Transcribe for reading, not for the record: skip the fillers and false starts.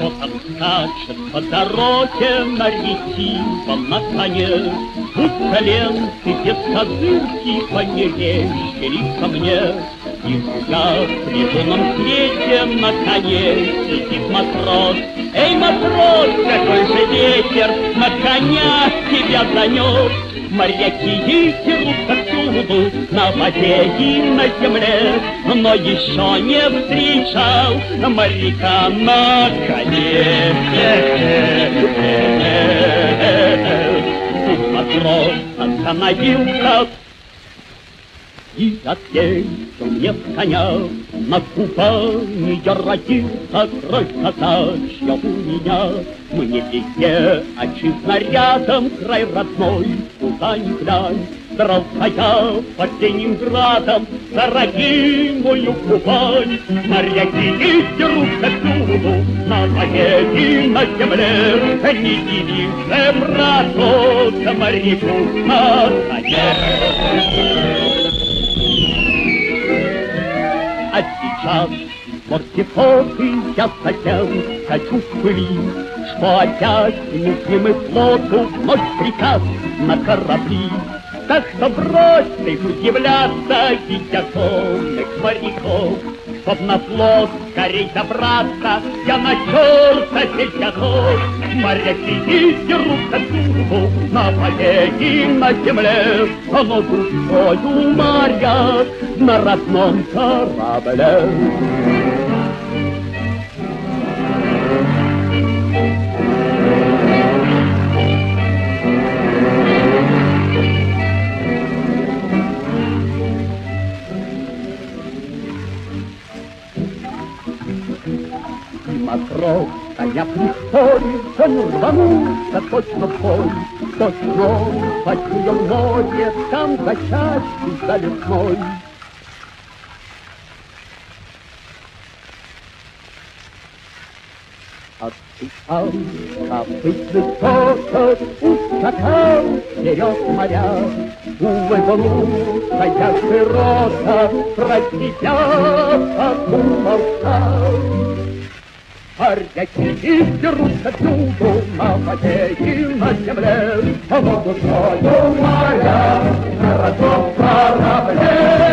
Кто там скачет по дороге на ретивом на коне? Будто ленты без козырки померещились ко мне. И я при лунном свете на коне сидит матрос. Эй, матрос, какой же ветер на коня тебя занес? Моряки дерутся всюду, на воде и на земле, но еще не встречал моряка на коне. Тут матрос остановился и ответил мне с коня: на Кубани я родился, кровь казачья у меня. Мне везде отчизна рядом, край родной, куда ни глянь. Дрался я под Ленинградом за родимую Кубань. Моряки дерутся всюду, на воде и на земле. Не дивись же, браток, моряку на коне. А сейчас в порте флоты я совсем хочу в пыли, что опять нужным и флоту вновь приказ на корабли. Так что брось ты удивляться, видя сонных моряков, чтоб на флот скорей добраться, я на черта весь готов. Моряки дерутся всюду, на воде и на земле, но душою моряк на родном корабле. Матрос, коня пришпорив, он рванулся точно в бой. Точно почуял море, там за чащей за лесной. Отступал копытный токот, ускакал вперед моря. Улыбнулся я широко, про себя подумал. Моряки дерутся всюду, на воде и на земле, но душою моря на родном корабле.